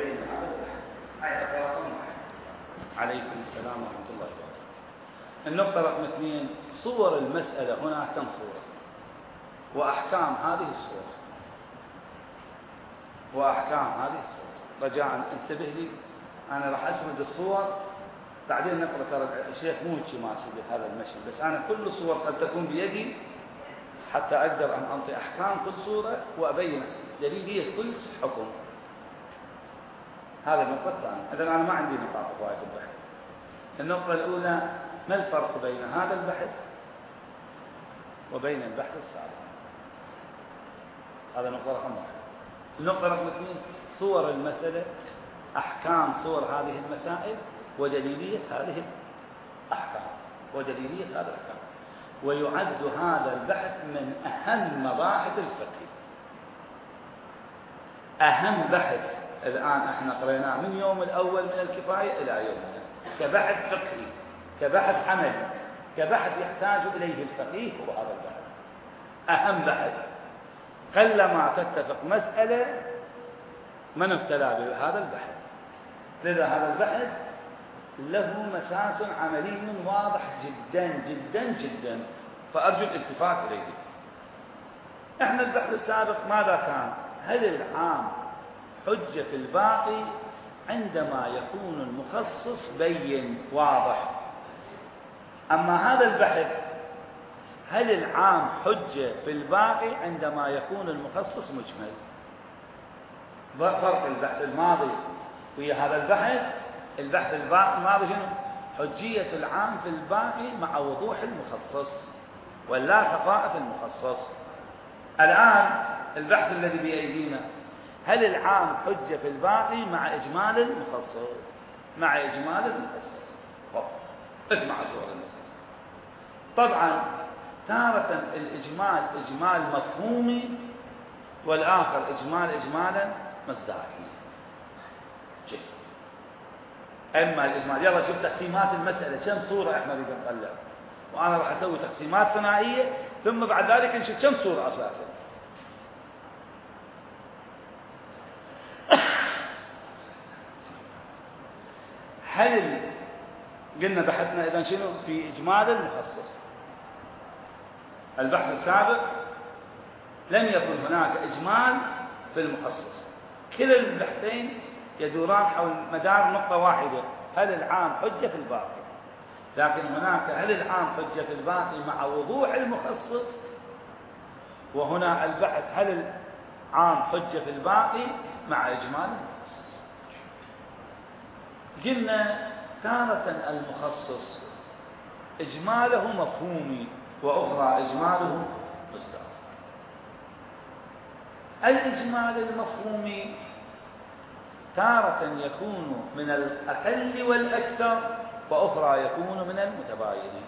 وبين هذا البحث. هاي رقم واحد. عليكم السلام ورحمة الله وبركاته. النقطة رقم 2 صور المسألة. هنا كم صورة وأحكام هذه الصور رجاء انتبه لي، أنا راح أسرد الصور بعدين نقرأ. ترى الشيخ مو ماشي بهذا المشي، بس أنا كل الصور قد تكون بيدي حتى أقدر أن أعطي أحكام كل صورة وأبين دليلية كل حكم. هذا النقطة الثانية. إذن أنا ما عندي نقاط فوائد البحث. النقطة الأولى ما الفرق بين هذا البحث وبين البحث السابق؟ هذا نقطة رقم 1. النقطة رقم 2 صور المسألة، أحكام صور هذه المسائل ودليلية هذه الأحكام ويعد هذا البحث من أهم مباحث الفقه. أهم بحث الآن احنا قريناه من يوم الأول من الكفاية إلى يومنا، كبحث فقهي، كبحث عملي، كبحث يحتاج إليه الفقيه. هو هذا البحث أهم بحث. قلما تتفق مسألة من ابتلى بهذا البحث. لذا هذا البحث له مساس عملي واضح جدا جدا جدا، فأرجو الالتفات إليه. احنا البحث السابق ماذا كان؟ هل العام حجة في الباقي عندما يكون المخصص بين واضح؟ أما هذا البحث هل العام حجة في الباقي عندما يكون المخصص مجمل؟ فرق البحث الماضي ويا هذا البحث الماضي شنو؟ حجية العام في الباقي مع وضوح المخصص ولا خفاء في المخصص. الآن البحث الذي بأيدينا هل العام حجة في الباقي مع إجمال المخصص؟ اسمع صور المسألة. طبعا تارة الإجمال إجمال مفهومي، والآخر إجمالا مصداقي. أما الإجمال يلا شوف تقسيمات المسألة كم صورة احنا نريد نطلع، وأنا راح أسوي تقسيمات ثنائية ثم بعد ذلك نشوف كم صورة أساسا. هل قلنا بحثنا إذا شنو في إجمال المخصص؟ البحث السابق لم يكن هناك إجمال في المخصص، كلا البحثين يدوران حول مدار نقطة واحدة، هل العام حجة في الباقي؟ لكن هناك هل العام حجة في الباقي مع وضوح المخصص، وهنا البحث هل العام حجة في الباقي مع إجمال المخصص. قلنا تارة المخصص إجماله مفهومي وأخرى إجماله مصداقي. الإجمال المفهومي تارة يكون من الأقل والأكثر، وأخرى يكون من المتباينين.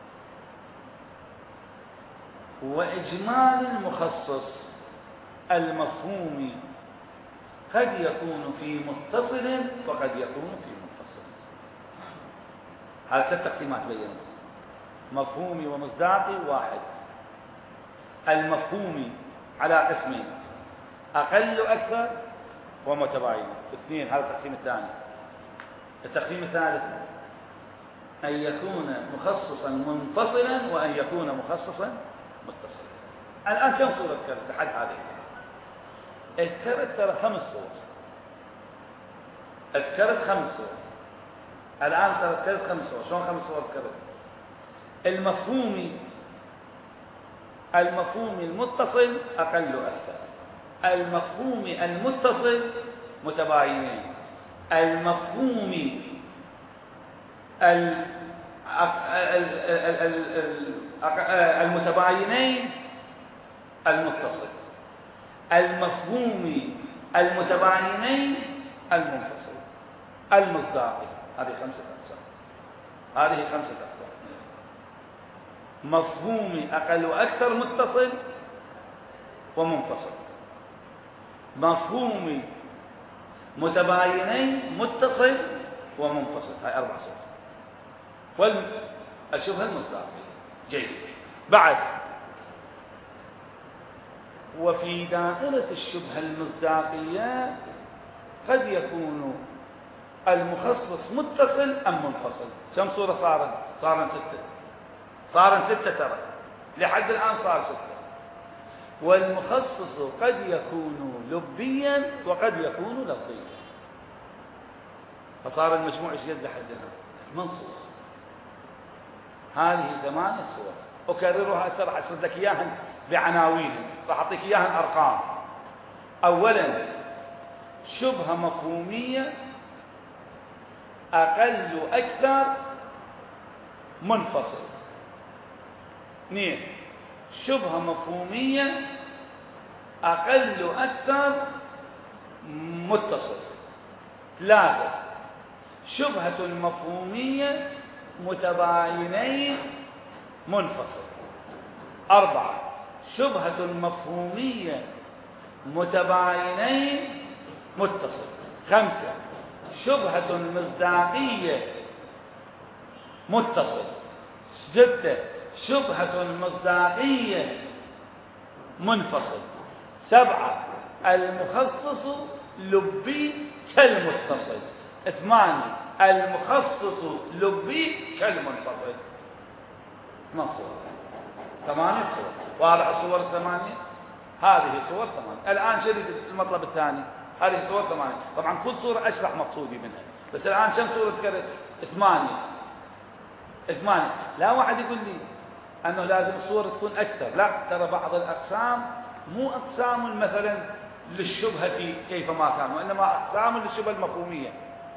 وإجمال المخصص المفهومي قد يكون في متصل وقد يكون في منفصل. هذه 3 تقسيمات بينهم، مفهومي ومصداقي واحد. المفهومي على قسمين، أقل وأكثر ومتباين 2. هذا التقسيم الثاني. التقسيم الثالث أن يكون مخصصا منفصلا وأن يكون مخصصا متصلا. الآن كم صورة ذكرت لحد هذه؟ اذكرت ترى 5 صور. اذكرت 5 صور. الآن ترى ذكرت 5 صور. شلون 5 صور ذكرت؟ المفهوم المتصل أقل وأكثر، المفهوم المتصل متباينين، المفهوم المتباينين المتصل، المفهوم المتباينين المنفصل، المصداقي. هذه 5 أقسام. مفهوم أقل وأكثر متصل ومنفصل، مفهوم متباينين متصل ومنفصل. هاي 4 صور. والشبهة المصداقية. جيد. بعد وفي دائرة الشبهة المصداقية قد يكون المخصص متصل أم منفصل. كم صورة صارت؟ صارت ستة ترى، لحد الآن صار ستة. والمخصص قد يكون لبيا وقد يكون لفظيا، فصار المجموع ايش قد لحد الآن؟ 8 صور. هذه 8 صور. أكررها هسه، راح أسرد لك إياها بعناوين، راح أعطيك إياها أرقام. أولا شبهة مفهومية أقل أكثر منفصل. 2 شبهة مفهومية أقل أكثر متصل. 3 شبهة مفهومية متباينين منفصل. 4 شبهة مفهومية متباينين متصل. 5 شبهة مصداقية متصل. 6 شبهة مصداقية منفصل. 7 المخصص لبي كالمتصل. 8 المخصص لبي كالمنفصل. 8 صور. 8 صور. واضح الصور 8؟ هذه صور 8. الآن شريط المطلب الثاني، هذه صور 8. طبعا كل صورة أشرح مقصودي منها، بس الآن كم صورة ذكرت؟ 8. 8. لا واحد يقول لي أنه لازم الصور تكون أكثر، لا، ترى بعض الأقسام مو أقسام مثلا للشبهة كيفما كان، وإنما أقسام للشبهة المفهومية.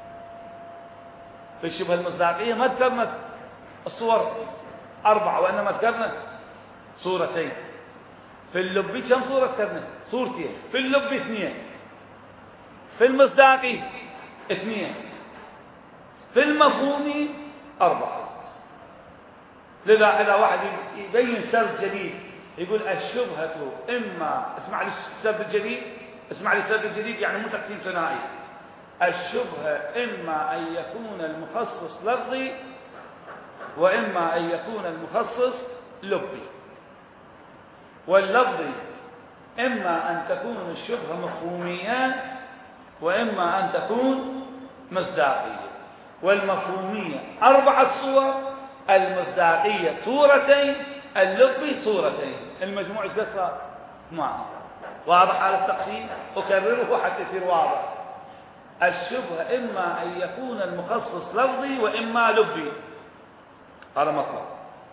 في الشبهة المصداقية ما ذكرنا الصور 4، وإنما ذكرنا صورتين. في اللبي كم صورة ذكرنا؟ صورتين. في اللبي 2. في المصداقي 2. في المفهومي 4. لذا إذا واحد يبين سرد جديد يقول الشبهة إما، اسمع لي السرد الجديد، اسمع لي السرد الجديد، يعني مو تقسيم ثنائي. الشبهة إما أن يكون المخصص لفظي، وإما أن يكون المخصص لبي. واللفظي إما أن تكون الشبهة مفهومية، وإما أن تكون مصداقية. والمفهومية 4 صور، المصداقية صورتين، اللبي صورتين. المجموع ايش صار؟ 8. واضح على التقسيم؟ أكرره حتى يصير واضح. الشبهة إما أن يكون المخصص لفظي وإما لبي، هذا مطلب.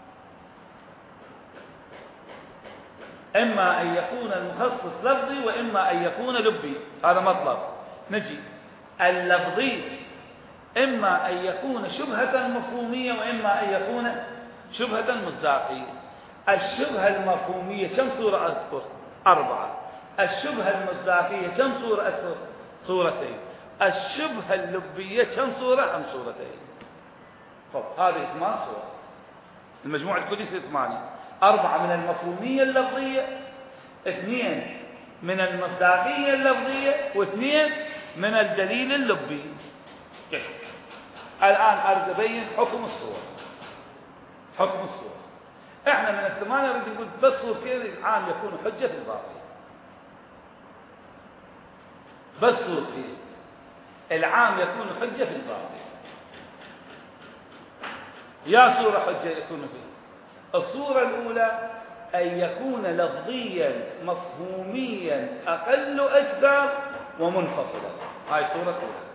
إما أن يكون المخصص لفظي وإما أن يكون لبي، هذا مطلب. نجي اللفظي إما أن يكون شبهة مفهومية وإما أن يكون شبهة مصداقية. الشبهة المفهومية كم صورة أذكر؟ 4. الشبهة المصداقية كم صورة أذكر؟ صورتين. الشبهة اللبية كم صورة؟ أم صورتين. طب هذه 8 صور. المجموع الكلي يصير 8. 4 من المفهومية اللفظية، 2 من المصداقية اللفظية، و2 من الدليل اللبي. الآن أريد أبين حكم الصور. حكم الصور احنا من 8 نريد نقول بس صورتين العام يكون حجة في الباقي. بس صورتين العام يكون حجة في الباقي. يا صورة حجة يكون فيه. الصورة الأولى أن يكون لفظيا مفهوميا أقل أكثر ومنفصلا. هاي الصورة الأولى.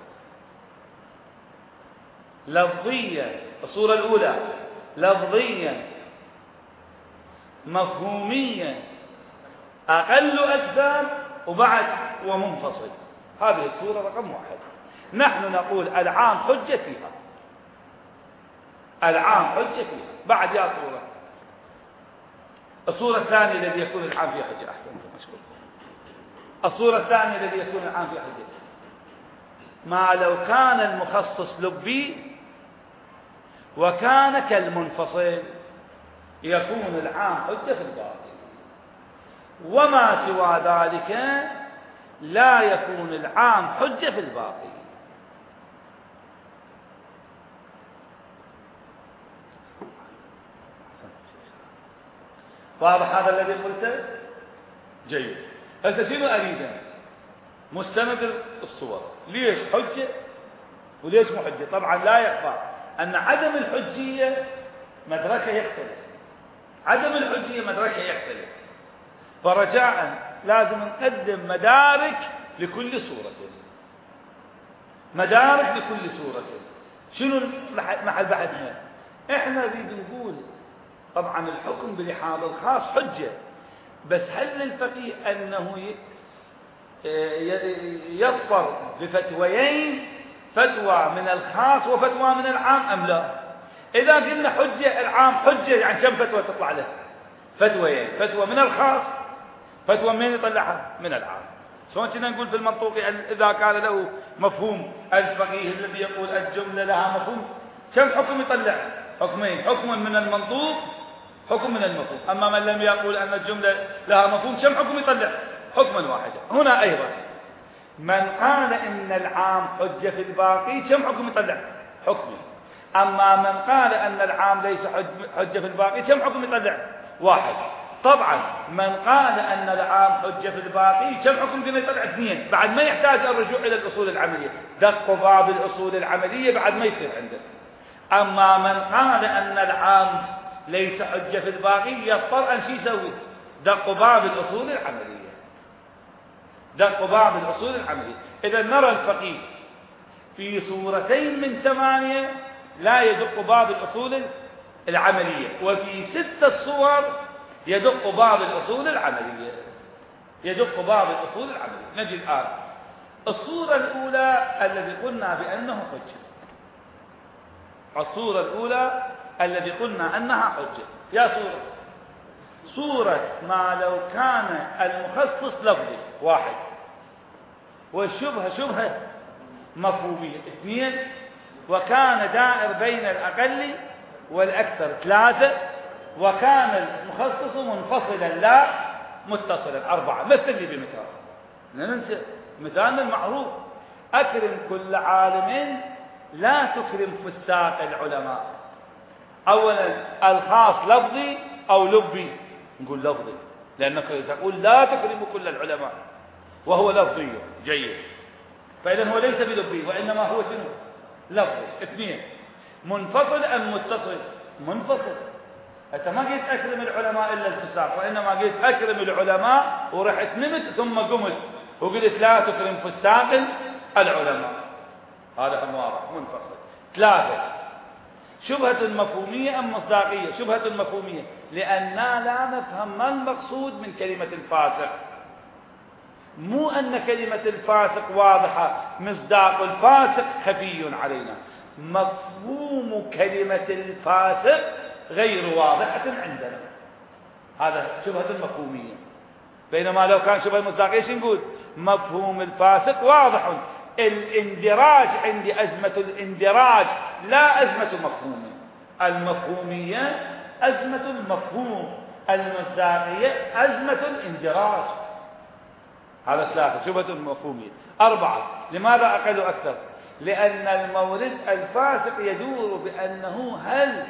لفظيا، الصورة الأولى لفظيا مفهوميا أقل أكثر وبعد ومنفصل. هذه الصورة رقم 1. نحن نقول العام حجة فيها. العام حجة فيها. بعد يا صورة الصورة الثانية الذي يكون العام فيها حجة. أحسنت مشكور. الصورة الثانية الذي يكون العام فيها حجة ما لو كان المخصص لبي وكان كالمنفصل يكون العام حجة في الباقي، وما سوى ذلك لا يكون العام حجة في الباقي. واضح هذا الذي قلته؟ جيد. هسه شنو أريده؟ مستند الصور. ليش حجة وليش مو حجة؟ طبعا لا يخفى أن عدم الحجية مدركه يختلف، عدم الحجية مدركه يختلف، فرجاء لازم نقدم مدارك لكل صورة، مدارك لكل صورة. شنو محل بحثنا؟ احنا نريد نقول طبعا الحكم بلحاظ الخاص حجة، بس هل للفقيه أنه يظفر بفتويين، فتوى من الخاص وفتوى من العام أم لا؟ إذا قلنا حجة العام حجة، يعني كم فتوى تطلع له؟ فتويين، فتوى من الخاص، فتوى من يطلعها؟ من العام. شلون كنا نقول في المنطوق إذا كان له مفهوم الفقيه الذي يقول الجملة لها مفهوم، كم حكم يطلع؟ حكمين، حكم من المنطوق، حكم من المفهوم. أما من لم يقول أن الجملة لها مفهوم كم حكم يطلع؟ حكما واحدا. هنا أيضا من قال إن العام حجة في الباقي كم حكم يطلع؟ حكم. أما من قال أن العام ليس حجة في الباقي كم حكم يطلع؟ واحد. طبعا من قال أن العام حجة في الباقي كم حكم يمكن يطلع؟ اثنين. بعد ما يحتاج الرجوع إلى الأصول العملية، دق باب الأصول العملية بعد ما يصير عنده. أما من قال أن العام ليس حجة في الباقي يضطر أن شو يسوي؟ دق باب الأصول العملية، دق باب الأصول العملية. إذا نرى الفقيه في صورتين من 8 لا يدق باب الأصول العملية، وفي 6 صور يدق باب الأصول العملية، يدق باب الأصول العملية. نجد الآن الصورة الأولى الذي قلنا بأنه حجة، الصورة الأولى الذي قلنا أنها حجة يا صورة ما لو كان المخصص لفظي واحد، والشبهة شبهة مفهومية اثنين، وكان دائر بين الأقل والأكثر 3، وكان المخصص منفصلا لا متصلا 4. مثل لي بمثال، لا ننسى مثالنا المعروف: أكرم كل عالم لا تكرم فساق العلماء. أولا الخاص لفظي أو لبي؟ نقول لفظي، لأنك تقول لا تكرم كل العلماء وهو لفظي جيد، فإذا هو ليس بلبي وإنما هو شنو؟ لفظي. اثنين، منفصل أم متصل؟ منفصل. أنت ما قلت أكرم العلماء إلا الفساق، وإنما قلت أكرم العلماء ورحت نمت ثم قمت وقلت لا تكرم فساق العلماء، هذا هم واضح منفصل. 3، شبهة مفهومية أم مصداقية؟ شبهة مفهومية، لأننا لا نفهم ما المقصود من كلمة الفاسق. مو أن كلمة الفاسق واضحة، مصداق الفاسق خفي علينا، مفهوم كلمة الفاسق غير واضحة عندنا، هذا شبهة مفهومية. بينما لو كان شبهة مصداقية شو نقول؟ مفهوم الفاسق واضح. الاندراج عندي أزمة الاندراج لا أزمة المفهوم. المفهومية أزمة المفهوم، المصداقية أزمة الاندراج. هذا 3 شبهة المفهومية. 4، لماذا أقل أكثر؟ لأن المورد الفاسق يدور بأنه هل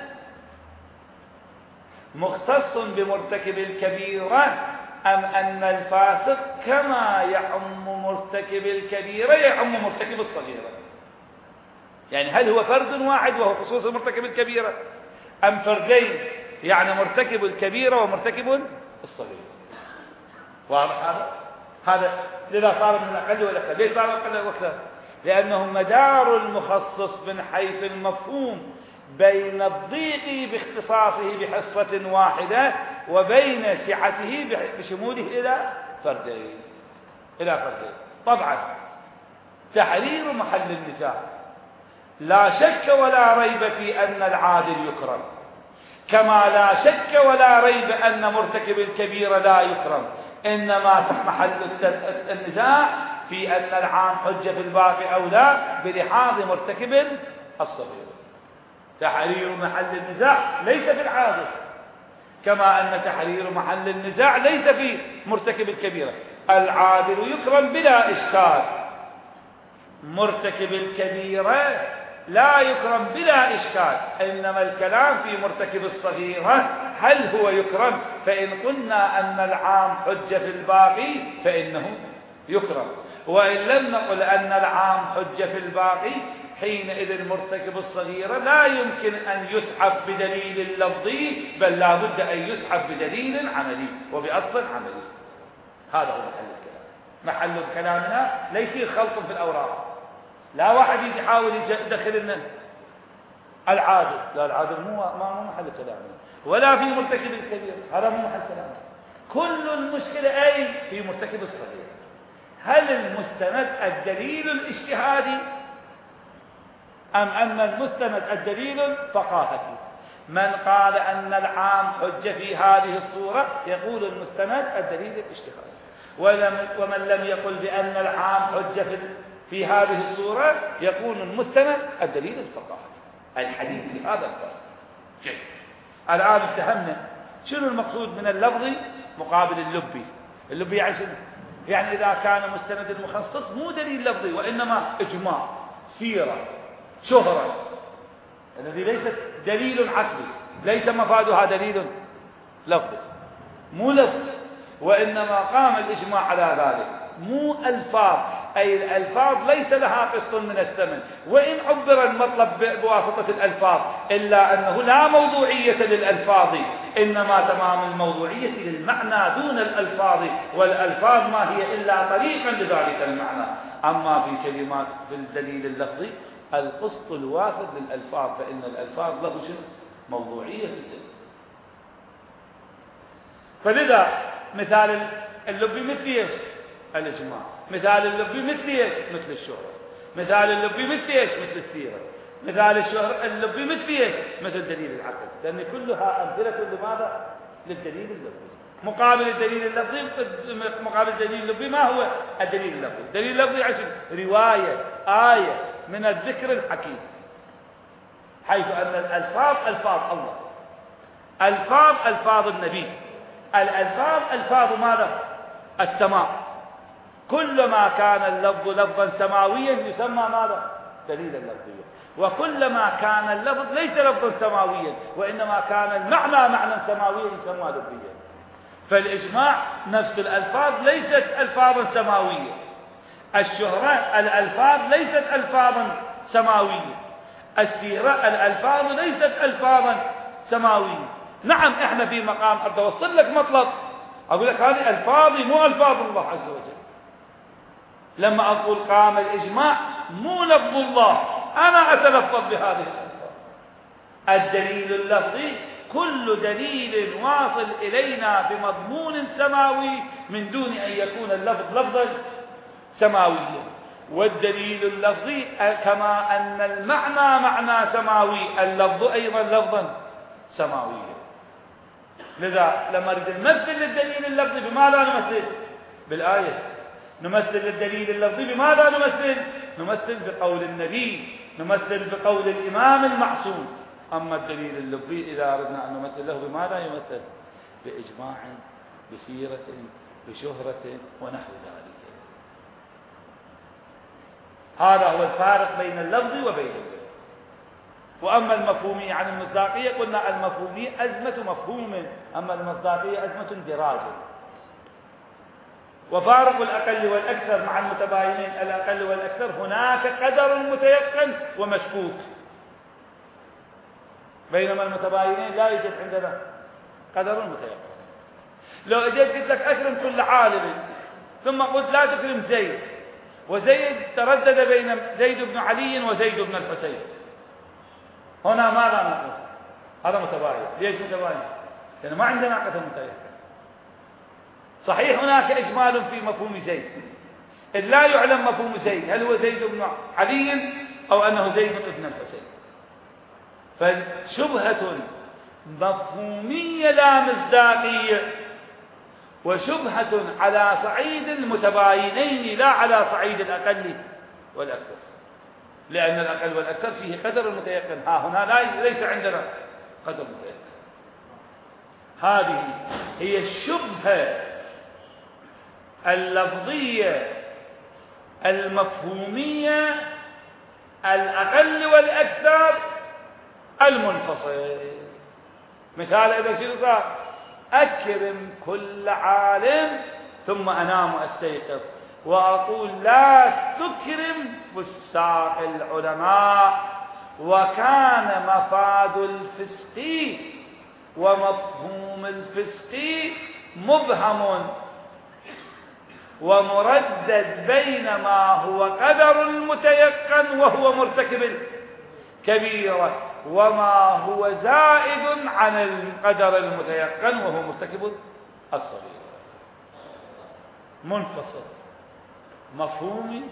مختص بمرتكب الكبيرة أم أن الفاسق كما يعم مرتكب الكبيرة يعم مرتكب الصغيرة؟ يعني هل هو فرد واحد وهو خصوص مرتكب الكبيرة، أم فردين يعني مرتكب الكبيرة ومرتكب الصغيرة؟ واضح هذا لذا صار من الأقل والأكثر. ليش صار الأقل والأكثر؟ لأنه مدار المخصص من حيث المفهوم بين الضيق باختصاصه بحصة واحدة وبين سعته بشموله إلى فردين. طبعا تحرير محل النزاع، لا شك ولا ريب في أن العادل يكرم، كما لا شك ولا ريب أن مرتكب الكبيرة لا يكرم، إنما محل النزاع في أن العام حجة في الباقي أو لا بلحاظ مرتكب الصغير. تحرير محل النزاع ليس في العادل، كما أن تحرير محل النزاع ليس في مرتكب الكبيرة. العادل يكرم بلا إشكال، مرتكب الكبيرة لا يكرم بلا إشكال، إنما الكلام في مرتكب الصغيرة هل هو يكرم؟ فإن قلنا أن العام حجة في الباقي فإنه يكرم. وإن لم نقل أن العام حجة في الباقي حينئذ مرتكب الصغيرة لا يمكن أن يسحب بدليل لفظي، بل لا بد أن يسحب بدليل عملي وبأصل عملي. هذا هو محل الكلام. محل كلامنا ليس فيه خلط في الأوراق. لا واحد يجي يحاول يدخل لنا العادل، لا العادل مو محل كلامنا، ولا في مرتكب الكبير، هذا مو محل كلامنا. كل المشكلة أي في مرتكب الصغير. هل المستند الدليل الاجتهادي أم أن المستند الدليل الثقافتي؟ من قال أن العام حجة في هذه الصورة يقول المستند الدليل الاجتهادي، ومن لم يقل بأن العام حجة في هذه الصورة يكون المستند الدليل الثقافتي. الحديث في هذا الفرق. جيد. الآن اتهمنا شنو المقصود من اللفظي مقابل اللبي. اللبي يعني شنو؟ يعني إذا كان مستند المخصص مو دليل لفظي وإنما إجماع، سيرة، شهرة، الذي ليست دليل عقلي، ليس مفادها دليل لفظي، مو لفظ، وإنما قام الإجماع على ذلك. مو ألفاظ، أي الألفاظ ليس لها قسط من الثمن، وإن عبر المطلب بواسطة الألفاظ إلا أنه لا موضوعية للألفاظ، إنما تمام الموضوعية للمعنى دون الألفاظ، والألفاظ ما هي إلا طريقا لذلك المعنى. أما في كلمات في الدليل اللفظي القسط الوافد للألفاظ، فإن الألفاظ له شنو؟ موضوعية في الدليل. فلذا مثال اللبي مثل ايش؟ الإجماع. مثال اللبي مثل ايش؟ مثل الشهرة. مثال اللبي مثل ايش؟ مثل السيرة. مثال الشهرة اللبي مثل ايش؟ مثل دليل العقل، لأن كلها أمثلة لماذا؟ للدليل اللفظي. مقابل الدليل اللفظي، مقابل الدليل اللفظي ما هو الدليل اللفظي؟ الدليل اللفظي عشان رواية آية من الذكر الحكيم، حيث أن الألفاظ ألفاظ الله، ألفاظ النبي، الألفاظ ألفاظ ماذا؟ السماء. كلما كان اللفظ لفظا سماويا يسمى ماذا؟ دليلا لفظيا. وكلما كان اللفظ ليس لفظا سماويا وإنما كان المعنى معنى سماويا يسمى لفظيا. فالإجماع نفس الألفاظ ليست ألفاظا سماوية، الشهرة الألفاظ ليست ألفاظا سماوية، السيرة الألفاظ ليست ألفاظا سماوية. نعم احنا في مقام أريد أوصل لك مطلب، أقول لك هذه ألفاظي مو ألفاظ الله عز وجل. لما أقول قام الإجماع مو لفظ الله، أنا أتلفظ بهذه الألفاظ. الدليل اللفظي كل دليل واصل إلينا بمضمون سماوي من دون أن يكون اللفظ لفظا سماويا. والدليل اللفظي كما أن المعنى معنى سماوي، اللفظ أيضا لفظا سماويا. لذا لما نريد نمثل للدليل اللفظي بماذا نمثل؟ بالآية. نمثل للدليل اللفظي بماذا نمثل؟ نمثل بقول النبي، نمثل بقول الإمام المعصوم. أما الدليل اللفظي إذا أردنا أن نمثل له بماذا يمثل؟ بإجماع، بسيرة، بشهرة ونحو ذلك. هذا هو الفارق بين اللفظ وبين الدليل. وأما المفهومية عن المصداقية قلنا المفهومية أزمة مفهوم، أما المصداقية أزمة دراج. وفارق الأقل والأكثر مع المتباينين الأقل والأكثر هناك قدر متيقن ومشكوك، بينما المتباينين لا يوجد عندنا قدر متيقن. لو اجيت قلت لك أكرم كل عالم ثم قلت لا تكرم زيد، وزيد تردد بين زيد بن علي وزيد بن الحسين، هنا ماذا نقول؟ هذا متباين. ليش متباين؟ لأن ما عندنا قدر متيقن. صحيح هناك إجمال في مفهوم زيد، إذ لا يعلم مفهوم زيد هل هو زيد بن علي أو أنه زيد بن الحسين. فشبهة مفهومية لا مصداقية، وشبهة على صعيد المتباينين لا على صعيد الأقل والأكثر، لأن الأقل والأكثر فيه قدر المتيقن، ها هنا ليس عندنا قدر متيقن. هذه هي الشبهة اللفظية المفهومية الأقل والأكثر المنفصل. مثال إذا شنو صار؟ أكرم كل عالم ثم أنام أستيقظ، وأقول لا تكرم فساق العلماء، وكان مفاد الفسق ومفهوم الفسق مبهم ومردد بين ما هو قدر المتيقن وهو مرتكب الكبيرة، وما هو زائد عن القدر المتيقن وهو مرتكب الصغيرة. منفصل مفهومي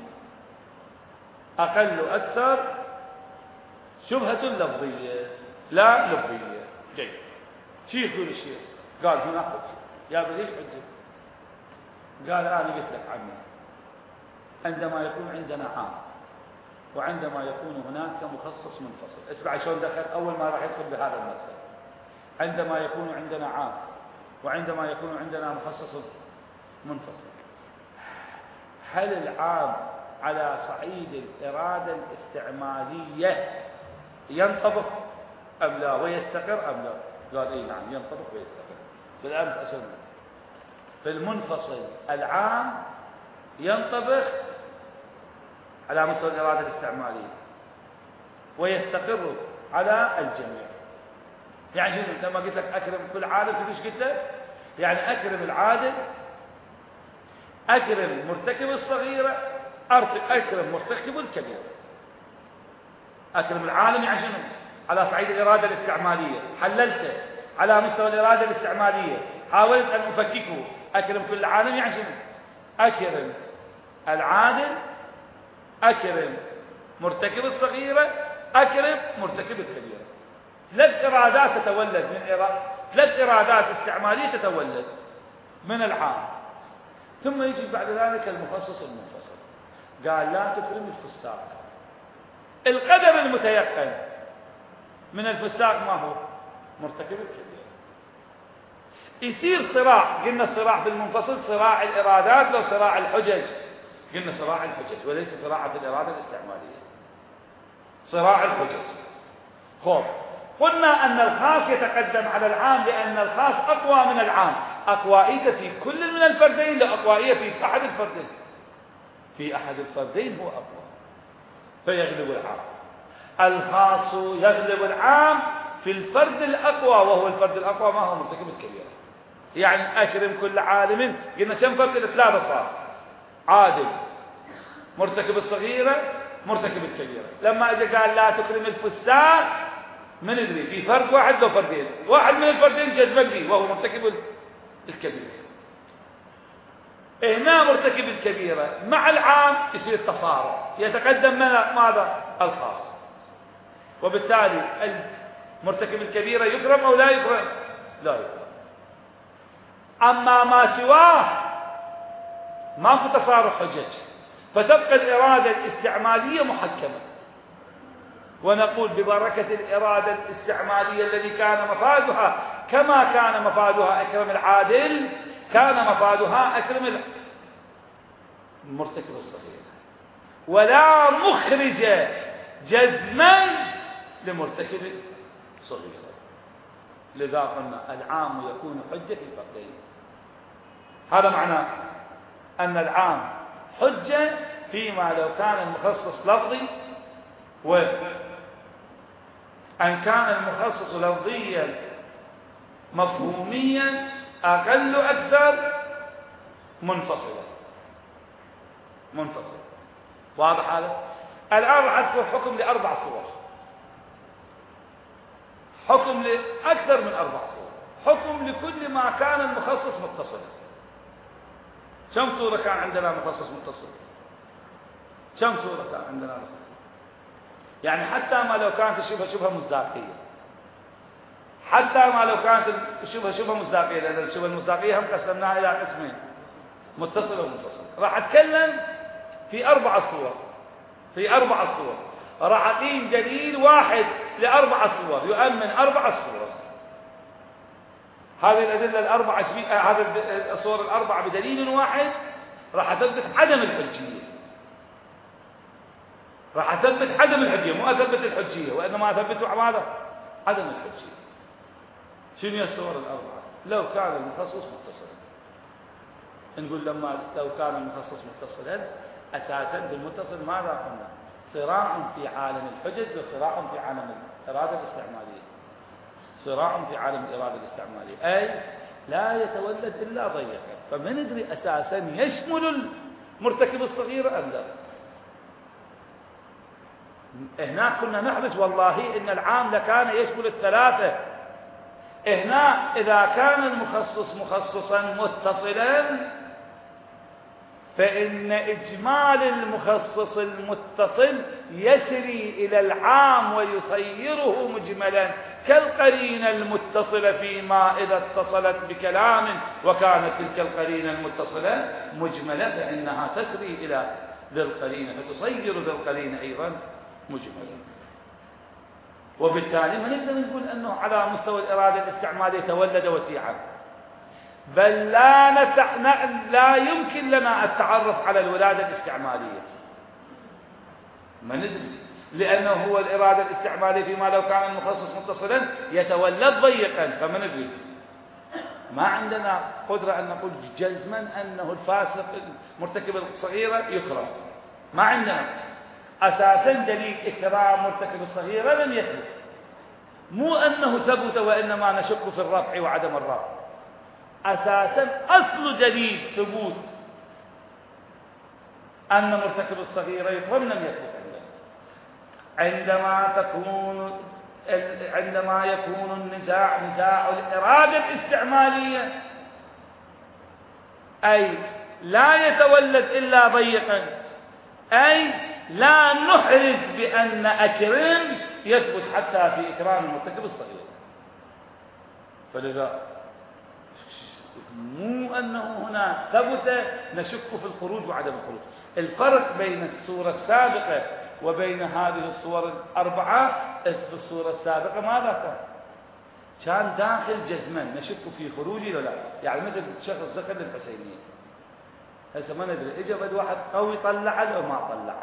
أقل أكثر، شبهة لفظية لا لفظية. جيد. شو يقول الشيخ؟ قال هنا حجة. يا ليش حجة؟ قال أنا قلت لك عني عندما يكون عندنا عام وعندما يكون هناك مخصص منفصل. اسمع شلون دخل أول ما راح يدخل بهذا المسألة. عندما يكون عندنا عام وعندما يكون عندنا مخصص منفصل، هل العام على صعيد الإرادة الاستعمالية ينطبق أم لا ويستقر أم لا؟ قال إيه نعم ينطبق ويستقر. بالأمس أسمع في المنفصل العام ينطبق على مستوى الإرادة الاستعمالية ويستقر على الجميع. يعني شنو؟ لما قلت لك أكرم كل عادل، ايش قلت لك؟ يعني أكرم العادل، أكرم مرتكب الصغيرة، أكرم مرتكب الكبيرة. أكرم العالم يعني شنو؟ على صعيد الإرادة الاستعمالية، حللته على مستوى الإرادة الاستعمالية، حاولت أن أفككه. أكرم كل عالم يعني شنو؟ أكرم العادل، أكرم مرتكب الصغيرة، أكرم مرتكب الكبيرة. ثلاث إرادات استعمالية تتولد من العام. ثم يجي بعد ذلك المخصص المنفصل. قال لا تكرم الفساق. القدر المتيقن من الفساق ما هو؟ مرتكب الكبيرة. يصير صراع، قلنا الصراع في المنفصل صراع الإرادات لو صراع الحجج، قلنا صراع الحجج وليس صراع في الإرادة الاستعمالية، صراع الحجج. خوف قلنا أن الخاص يتقدم على العام لأن الخاص أقوى من العام. أقوائية في كل من الفردين لا أقوائية في أحد الفردين. في أحد الفردين هو أقوى فيغلب العام. الخاص يغلب العام في الفرد الأقوى، وهو الفرد الأقوى ما هو مرتكب الكبيرة. يعني أكرم كل عالم، قلنا كم فرق؟ ثلاثة صار: عادل، مرتكب الصغيرة، مرتكب الكبيرة. لما اجى قال لا تكرم الفساق، من ندري في فرق واحد لو فردين، واحد من الفردين جذبا به وهو مرتكب الكبيرة. هنا مرتكب الكبيرة مع العام يصير تصارع، يتقدم ماذا؟ الخاص. وبالتالي مرتكب الكبيرة يكرم أو لا يكرم؟ لا يكرم. أما ما سواه ماكو تصارع حجج، فتبقى الإرادة الاستعمالية محكمة. ونقول ببركة الإرادة الاستعمالية الذي كان مفادها كما كان مفادها أكرم العادل، كان مفادها أكرم المرتكب الصغير، ولا مخرج جزما لمرتكب صغير. لذا قلنا العام يكون حجة في الفردين. هذا معناه أن العام حجة فيما لو كان المخصص لفظي، وأن كان المخصص لفظيا مفهوميا أقل أكثر منفصلا. واضح هذا؟ الآن راح أذكر حكم لأربع صور، حكم لأكثر من 4 صور، حكم لكل ما كان المخصص متصلا. كم صورة كان عندنا مخصص متصل؟ كم صورة كان عندنا مخصص؟ يعني حتى ما لو كانت الشبهة شبهة مصداقية، حتى ما لو كانت الشبهة شبهة مصداقية، لأن الشبهة المصداقية هم قسمناها إلى قسمين: متصل ومنفصل. راح أتكلم في 4 صور، راح أقيم دليل واحد ل4 صور يؤمن 4 صور. هذه الأدلة الأربعة، هذه الصور الأربعة بدليل واحد راح تثبت عدم الحجية. راح أثبت عدم الحجية، مو أثبت الحجية، وإنما أثبت ماذا؟ عدم نقول لو كان المخصص متصلا أساسا بالمتصل ماذا قلنا؟ صراع في عالم الحجج وصراع في عالم الإرادة الاستعمالية. صراع في عالم الإرادة الاستعمالية أي لا يتولد إلا ضيقا، فما ندري أساسا يشمل المرتكب الصغير أم لا. هناك كنا نحرص والله إن العام لكان يشمل الثلاثة. هنا إذا كان المخصص مخصصا متصلا فإن إجمال المخصص المتصل يسري إلى العام ويصيره مجملا كالقرينة المتصلة فيما إذا اتصلت بكلام وكانت تلك القرينة المتصلة مجملة فإنها تسري إلى ذي القرينة فتصير ذي القرينة أيضا مجملا. وبالتالي ما نقدر نقول أنه على مستوى الإرادة الاستعمالية تولد وسيعا، بل لا يمكن لنا التعرف على الولادة الاستعمالية. ما ندري، لأنه هو الإرادة الاستعمالية فيما لو كان المخصص متصلا يتولد ضيقا، فما ندري. ما عندنا قدرة أن نقول جزما أنه الفاسق مرتكب الصغيرة يكرم. ما عندنا أساسا دليل إكرام مرتكب الصغيرة لم يثبت، مو أنه ثبت وإنما نشك في الرفع وعدم الرفع. أساسا أصل دليل ثبوت أن مرتكب الصغيرة يكرم لم يثبت عندما يكون النزاع نزاع الإرادة الاستعمالية أي لا يتولد إلا ضيقا، أي لا نحرز بأن أكرم يثبت حتى في إكرام المرتكب الصغير. فلذا مو أنه هنا ثبت نشك في الخروج وعدم الخروج. الفرق بين الصورة السابقة وبين هذه الصور الأربعة في الصورة السابقة ماذا كان داخل جزما نشك في خروجه ولا لا. يعني مثل شخص دخل الحسينية هسه ما ندري اجى بد واحد قوي طلع له ما طلع،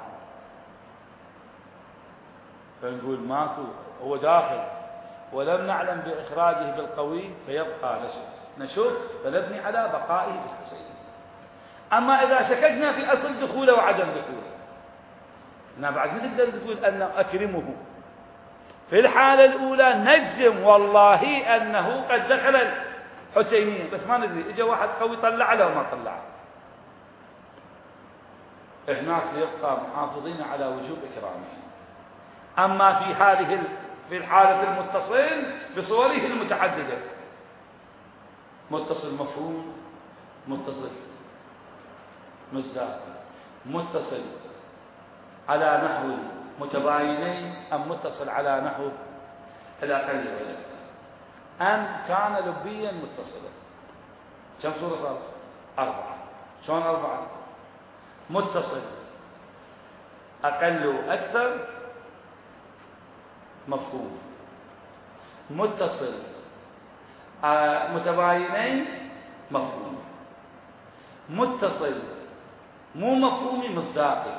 فنقول ماكو هو داخل ولم نعلم بإخراجه بالقوي فيبقى نشك فنبني على بقائه بالحسين. أما إذا شككنا في أصل دخوله وعدم دخوله هنا بعد ما تقدر تقول أن أكرمه. في الحالة الأولى نجزم والله أنه قد دخل الحسينية بس ما ندري اجى واحد قوي طلع له وما طلع. هناك يبقى محافظين على وجوب إكرامه. أما في الحالة المتصل بصوره المتعددة متصل مفهوم، متصل مصداق، متصل على نحو متباينين أم متصل على نحو الأقل والأكثر، أم كان لبيا متصلا. كم صورة؟ 4. شلون 4؟ متصل أقل وأكثر مفهوم، متصل متباينين مفهوم، متصل مو مفهومي مصداقي،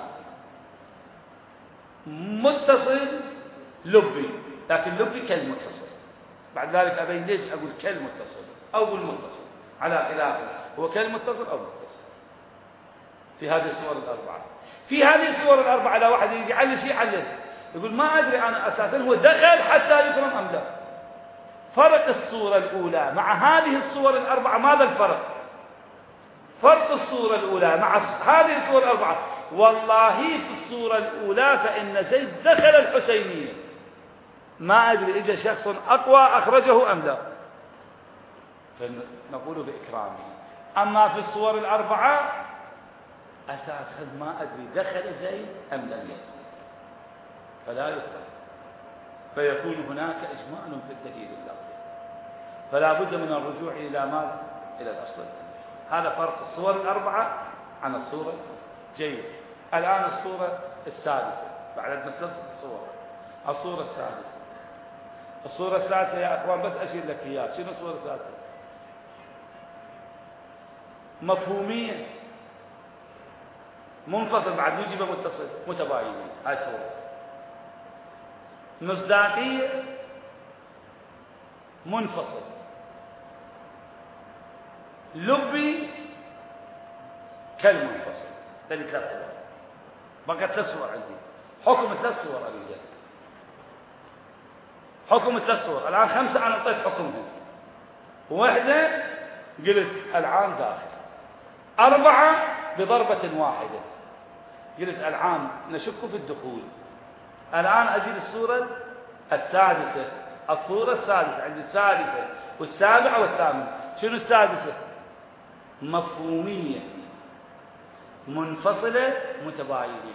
متصل لبي لكن لبي كالمتصل. بعد ذلك أبين ليش أقول كالمتصل أو بالمتصل على خلافه، هو كالمتصل أو متصل في هذه الصور الأربعة. في هذه الصور الأربعة لا واحد يعلل شيء يعلل يقول ما أدري أنا أساسا هو دخل حتى يكرم أم لا. فرق الصورة الأولى مع هذه الصور الأربعة ماذا الفرق؟ فرق الصورة الأولى مع هذه الصور الأربعة والله في الصورة الأولى فإن زيد دخل الحسينية ما أدري إجا شخص أقوى أخرجه أم لا فنقول بإكرامه. أما في الصور الأربعة أساسا ما أدري دخل زيد أم لم يدخل فلا يكرم، فيكون هناك إجمال في الدليل اللفظي، فلا بد من الرجوع إلى ماذا؟ إلى الأصل. هذا فرق الصور الأربعة عن الصورة. جيد. الآن الصورة السادسة بعد مثل الصور. الصورة السادسة. الصورة السادسة يا أخوان بس أشير لك إياه. شنو الصورة السادسة؟ مفهومية منفصل بعد موجبة متصل متباينين. هاي الصورة. مصداقية منفصل، لبي كالمنفصل. هذه 3 صور، بقى 3 صور عندي. حكم 3 صور أريد، حكم 3 صور. الآن 5 أنا أعطيت حكمهم، واحدة قلت العام داخل، 4 بضربة واحدة قلت العام نشك في الدخول. الآن أجي للصورة السادسة. الصورة السادسة عندي السادسة والسابعة والثامنة. شنو السادسة؟ مفهومية منفصلة متباينة.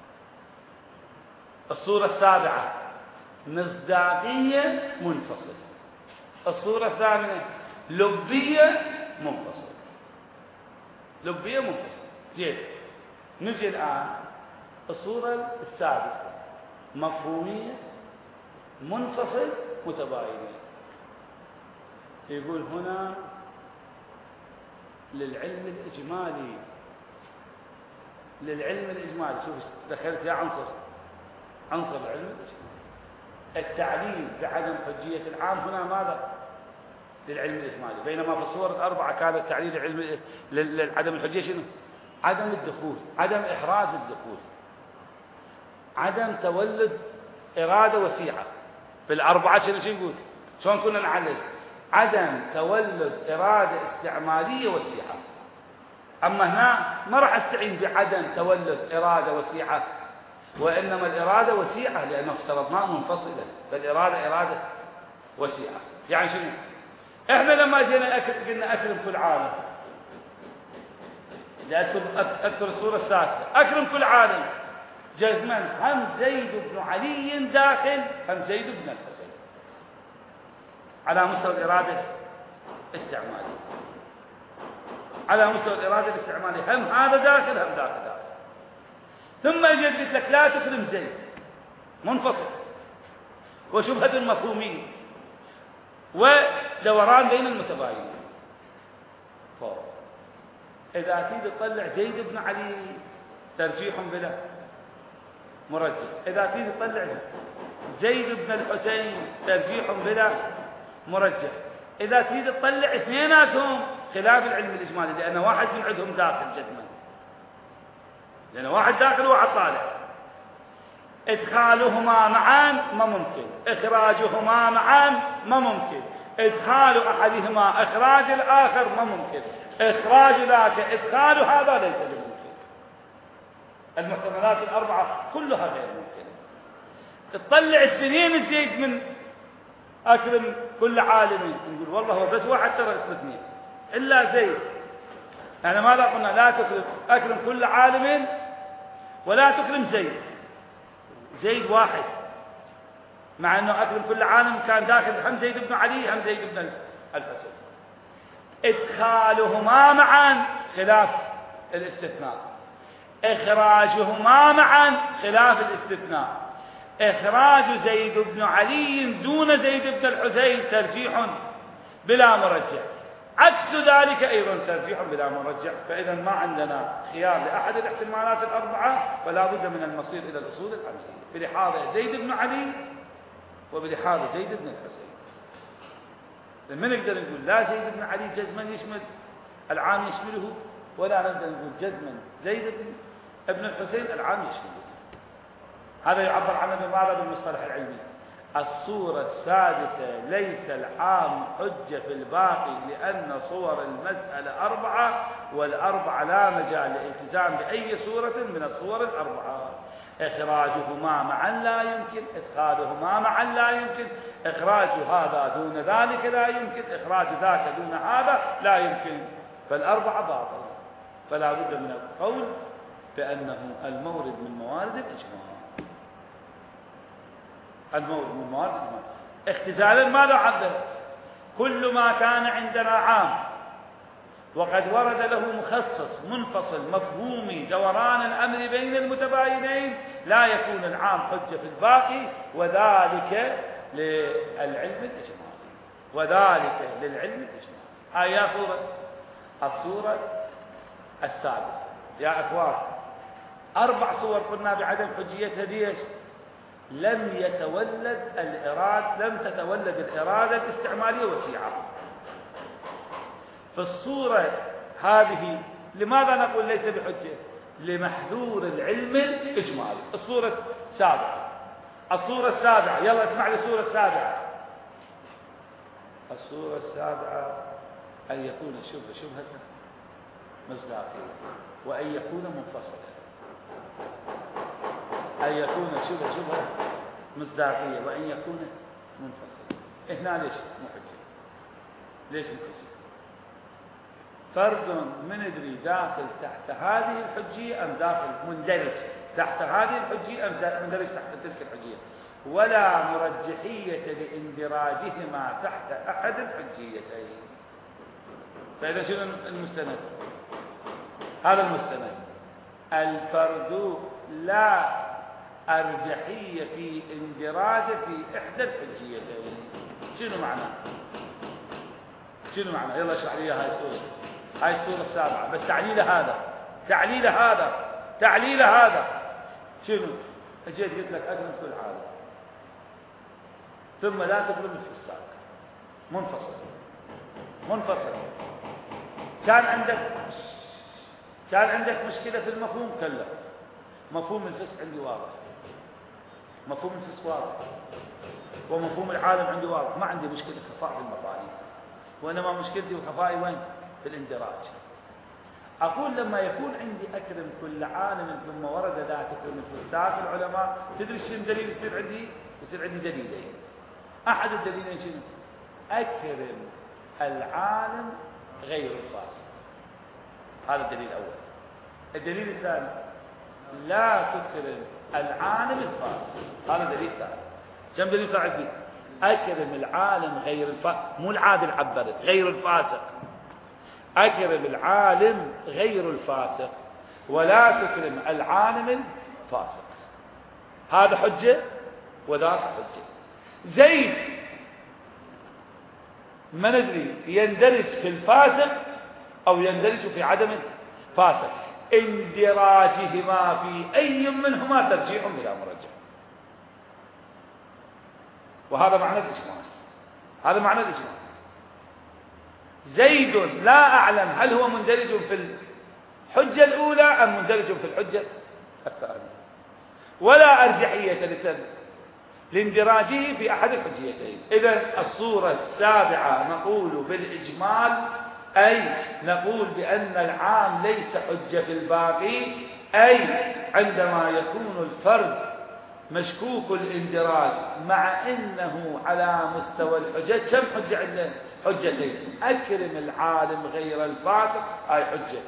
الصورة السابعة مصداقية منفصلة. الصورة الثامنة لبية منفصلة. لبية منفصلة. زين، نجي الآن الصورة السادسة مفهومية منفصل متباينة. يقول هنا للعلم الإجمالي، للعلم الإجمالي. شوف دخلت يا عنصر العلم الإجمالي. التعليل بعدم حجية العام هنا ماذا؟ للعلم الإجمالي. بينما في الصور ال4 كان التعليل لعدم الحجية شنو؟ عدم الدخول، عدم إحراز الدخول، عدم تولد إرادة وسيعة. في ال4 شنو نقول؟ شلون كنا نعلل؟ عدم تولد إرادة استعمالية وسيعة. أما هنا ما راح أستعين بعدم تولد إرادة وسيعة، وإنما الإرادة وسيعة لأنه افترضناها منفصلة، فالإرادة إرادة وسيعة. يعني شنو؟ إحنا لما جينا قلنا أكرم كل عالم، أذكر الصورة السادسة، أكرم كل عالم جزما هم زيد بن علي داخل هم زيد بن الحسين على مستوى الإرادة الاستعمالية. على مستوى الإرادة الاستعمالية هم هذا داخل هم ذاك داخل. ثم جيت قلت لك لا تكرم زيد منفصل وشبهة مفهومية ودوران بين المتباينين. إذا تريد تطلع زيد بن علي ترجيح بلا مرجح، إذا تريد تطلع زيد بن الحسين ترجيح بلا مرجح، إذا تريد تطلع اثنيناتهم خلاف العلم الإجمالي، لأن واحد من عندهم داخل جزما، لأن واحد داخل وواحد طالع. إدخالهما معا ما ممكن، إخراجهما معا ما ممكن، إدخال أحدهما إخراج الآخر ما ممكن، إخراج ذاك إدخال هذا ليس بممكن. المحتملات ال4 كلها غير ممكنة. تطلع 2 زيد من أكرم كل عالم، نقول والله هو بس واحد ترى اسمه 2 إلا زيد. يعني ماذا قلنا؟ لا تكرم أكرم كل عالم ولا تكرم زيد. زيد واحد، مع أنه أكرم كل عالم كان داخل هم زيد بن علي هم زيد بن الحسين. إدخالهما معا خلاف الاستثناء، إخراجهما معا خلاف الاستثناء. إخراج زيد بن علي دون زيد بن الحسين ترجيح بلا مرجح، عكس ذلك أيضا ترجيح بلا مرجح. فإذا ما عندنا خيار لأحد الاحتمالات ال4، فلا بد من المصير إلى الأصول العملية بلحاظ زيد بن علي وبلحاظ زيد بن الحسين. لما نقدر نقول لا زيد بن علي جزما يشمل العام يشمله، ولا نقدر نقول جزما زيد بن الحسين العام يشمله. هذا يعبر عنه بماذا؟ بالمصطلح العلمي. الصورة السادسة ليس العام حجة في الباقي، لأن صور المسألة 4، وال4 لا مجال للالتزام بأي صورة من الصور ال4. إخراجهما معا لا يمكن، إدخالهما معا لا يمكن، إخراج هذا دون ذلك لا يمكن، إخراج ذاك دون هذا لا يمكن، فال4 باطل. فلا بد من القول بأنه المورد من موارد الإجماع. المورد من موارد الإجماع اختزالا ماذا عبر؟ كل ما كان عندنا عام وقد ورد له مخصص منفصل مفهومي دوران الأمر بين المتباينين لا يكون العام حجة في الباقي، وذلك للعلم الإجمالي، وذلك للعلم الإجمالي. هاي يا الصورة السادسة يا أخوان. 4 صور قلنا بعدم حجيتها ليش؟ لم تتولد الإرادة الاستعمالية وسيعة. في الصورة هذه لماذا نقول ليس بحجة؟ لمحذور العلم الإجمالي. الصورة السابعة، الصورة السابعة، يلا اسمع لي الصورة السابعة. الصورة السابعة أن يكون الشبهة شبهة مصداقية وأن يكون منفصلا. أن يكون شبهة مصداقية وأن يكون منفصلا. هنا ليش محجة؟ ليش محجة؟ فرد من ادري داخل تحت هذه الحجية أم داخل مندرج تحت هذه الحجية أم مندرج تحت تلك الحجية، ولا مرجحية لاندراجهما تحت أحد الحجيتين. فإذا شنو المستند؟ هذا المستند: الفرد لا أرجحية في اندراجه في إحدى الحجيتين. شنو معناه؟ شنو معناه؟ يلا اشرح لي هاي الصورة. هاي الصورة السابعة، بس تعليل هذا شنو؟ اجيت قلت لك أكرم كل عالم، ثم لا تظلم الفساق. منفصل. كان عندك مشكلة في المفهوم، كلا مفهوم الفسق عندي واضح، مفهوم الفسق واضح، ومفهوم العالم عندي واضح، ما عندي مشكلة خفاء في المفاهيم، وإنما مشكلتي وخفائي وين؟ في الاندراج. أقول لما يكون عندي أكرم كل عالم ثم ورد لا تكرم الفساق، العلماء تدري شنو الدليل يصير عندي دليلين. أحد الدليلين شنو؟ أكرم العالم غير الفاسق، هذا الدليل الأول. الدليل الثاني: لا تكرم العالم الفاسق، هذا الدليل الثاني. كم دليل صار عندي؟ أكرم العالم غير الفاسق، مو العادل عبرت، غير الفاسق. أكرم العالم غير الفاسق ولا تكرم العالم الفاسق، هذا حجة وذاك حجة. زيد ما ندري يندرج في الفاسق أو يندرج في عدم الفاسق، اندراجهما في أي منهما ترجيع إلى مرجع، وهذا معنى الإجمال. زيد لا أعلم هل هو مندرج في الحجة الأولى أم مندرج في الحجة الثانية، ولا أرجحية لاندراجه في أحد الحجيتين. إذن الصورة السابعة نقول بالإجمال، أي نقول بأن العام ليس حجة في الباقي، أي عندما يكون الفرد مشكوك الاندراج مع أنه على مستوى الحجة. كم حجة عندنا؟ حجتين: أكرم العالم غير الفاسق، هاي حجة،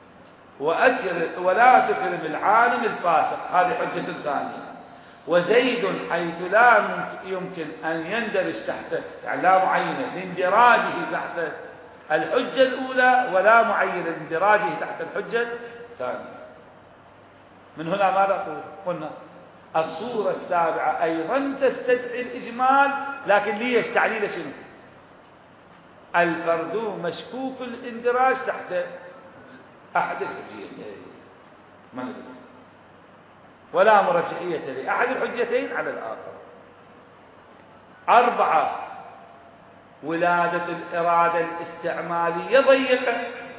ولا تكرم العالم الفاسق، هذه حجة ثانية. وزيد حيث لا يمكن أن يندرج تحت، يعني لا معينة لاندراجه تحت الحجة الأولى ولا معينة لاندراجه تحت الحجة الثانية. من هنا ماذا قلنا؟ الصورة السابعة أيضا تستدعي الإجمال، لكن ليش؟ تعليل شنو؟ الفرد مشكوك الاندراج تحت أحد الحجيتين، ولا مرجحية لأحد الحجتين على الآخر. 4: ولادة الإرادة الاستعمالية ضيقة.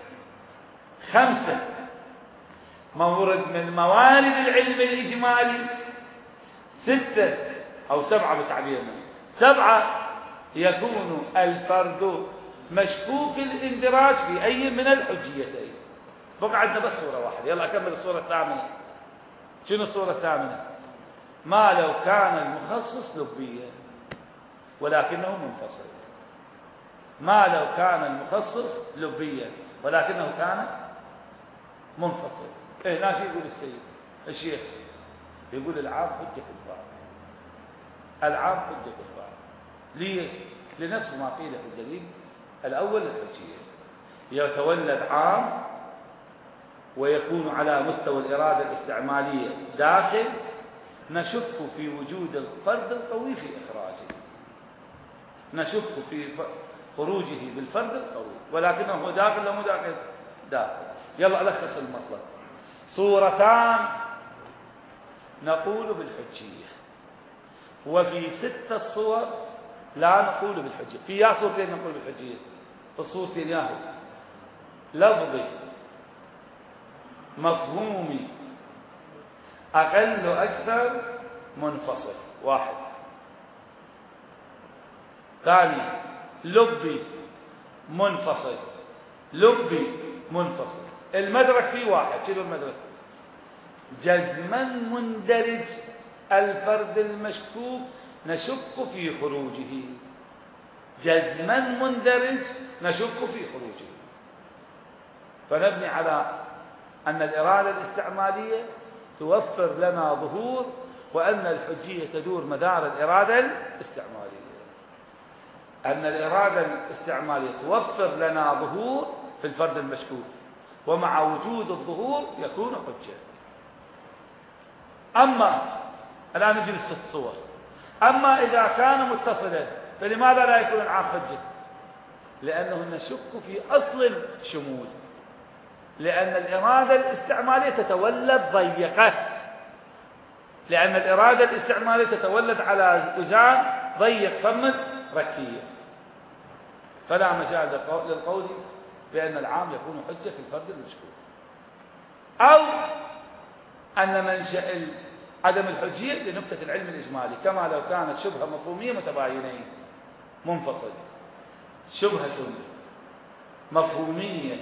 5: مورد من موارد العلم الإجمالي. 6 أو 7 بالتعبير منه. 7: يكون الفرد مشكوك الاندراج في أي من الحجيتين. بقى عندنا بس صورة واحدة، يلا أكمل الصورة الثامنة. شنو الصورة الثامنة؟ ما لو كان المخصص لبيا ولكنه منفصل. ما لو كان المخصص لبيا ولكنه كان منفصل. ناشي يقول الشيخ يقول العام حجة الباب، العام حجة الباب. ليش؟ لنفس ما قيل في الدليل الأول الحجية. يتولد عام ويكون على مستوى الإرادة الاستعمالية داخل، نشك في وجود الفرد القوي في إخراجه، نشك في خروجه بالفرد القوي، ولكنه هو داخل لو داخل داخل. يلا ألخص المطلب. صورتان نقول بالحجية، وفي 6 صور لا نقول بالحجية. في صورتين نقول بالحجية، في الصورتين ياهو لفظي مفهومي أقل أكثر منفصل واحد. ثاني لبي منفصل، لبي منفصل. المدرك فيه واحد. شنو المدرك؟ جزما مندرج الفرد المشكوك نشك في خروجه، جزما مندرج نشك في خروجه. فنبني على أن الإرادة الاستعمالية توفر لنا ظهور، وأن الحجية تدور مدار الإرادة الاستعمالية. أن الإرادة الاستعمالية توفر لنا ظهور في الفرد المشكوك، ومع وجود الظهور يكون حجة. أما الآن نجي للصور. أما إذا كان متصلا فلماذا لا يكون العام حجة؟ لأنه نشك في أصل الشمول، لأن الإرادة الاستعمالية تتولد ضيقة، لأن الإرادة الاستعمالية تتولد على وزان ضيق فم ركية، فلا مجال للقول بأن العام يكون حجة في الفرد المشكوك. أو أن منشأ عدم الحجية لنكتة العلم الإجمالي، كما لو كانت شبهة مفهومية متباينين منفصل، شبهة مفهومية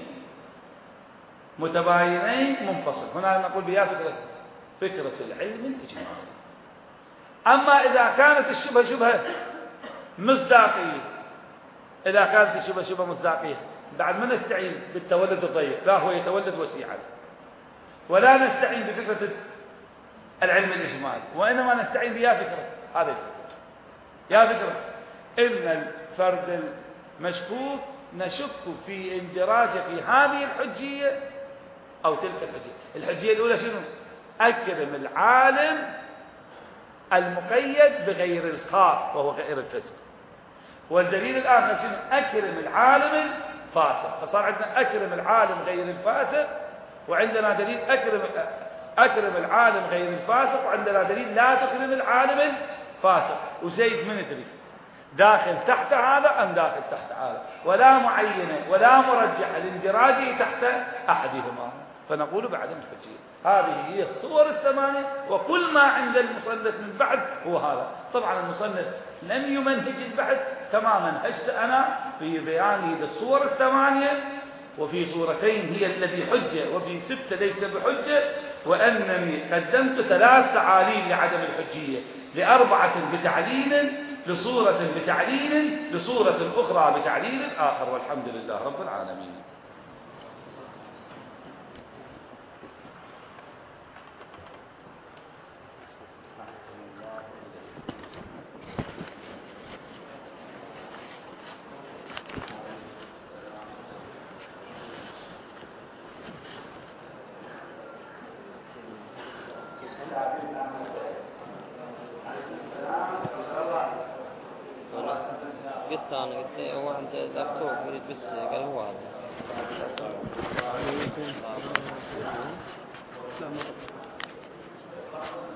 متباينين منفصل، هنا نقول بها فكرة العلم الإجمالي. أما إذا كانت الشبهة شبهة مصداقية، إذا كانت الشبهة شبهة مصداقية بعد ما نستعين بالتولد الضيق، لا هو يتولد وسيعا، ولا نستعين بفكرة العلم الإجمالي، وإنما نستعين بها فكرة، هذه الفكرة يا فكرة إن الفرد المشكوك نشك في اندراجه في هذه الحجية أو تلك الحجية. الحجية الأولى شنو؟ أكرم العالم المقيد بغير الخاص وهو غير الفسق. والدليل الآخر شنو؟ أكرم العالم الفاسق. فصار عندنا أكرم العالم غير الفاسق، وعندنا دليل أكرم العالم غير الفاسق، وعندنا دليل لا تكرم العالم الفاسق. وزيد من ندري داخل تحت هذا أم داخل تحت هذا، ولا معينة ولا مرجحة لاندراجه تحت أحدهما، فنقول بعدم الحجية. هذه هي الصور الثمانية، وكل ما عند المصنف من بعد هو هذا. طبعا المصنف لم يمنهج البحث كما منهجت أنا في بياني للصور الثمانية، وفي صورتين هي التي حجة وفي 6 ليس بحجة، وأنني قدمت 3 تعاليل لعدم الحجية، ل4 بتعليل، لصورة بتعليل، لصورة أخرى بتعليل آخر، والحمد لله رب العالمين. أنا قلت هو عند اللابتوب يريد بس قال هو هذا. وعليكم السلام.